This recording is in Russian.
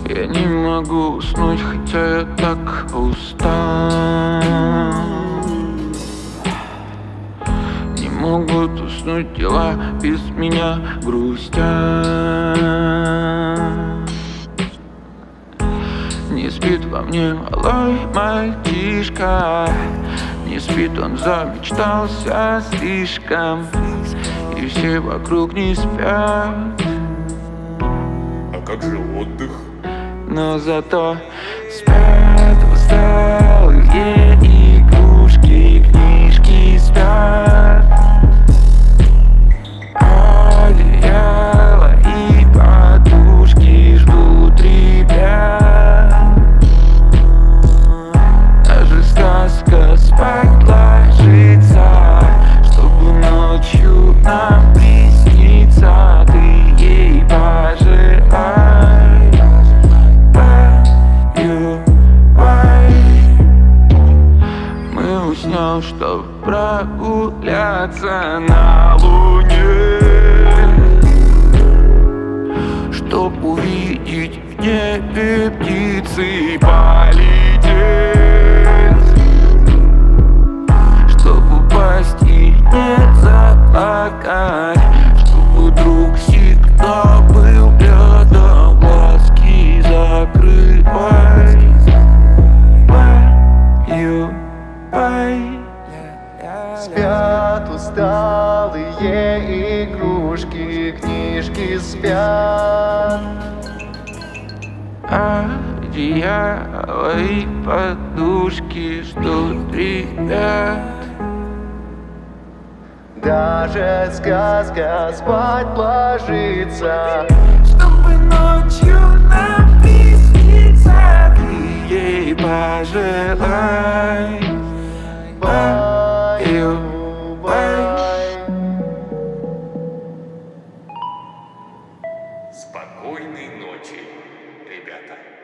Я не могу уснуть, хотя я так устал. Не могут уснуть дела, без меня грустят. Не спит во мне малой мальчишка, не спит, он замечтался слишком, и все вокруг не спят. А как же отдых? Но зато спят усталые игрушки, книжки спят. Одеяло и подушки ждут ребят. Даже сказка спать ложится, чтобы ночью нам присниться. Ты ей пожелай. Мы уснем, чтоб прогуляться на луне, чтоб увидеть в небе птицы и полететь, чтоб упасть и не заплакать, чтобы друг всегда был рядом, глазки закрывай. Спят усталые игрушки, книжки спят. Одеяло и подушки ждут ребят. Даже сказка спать ложится, Чтобы ночью нам присниться. Ты ей пожелай. Спокойной ночи, ребята.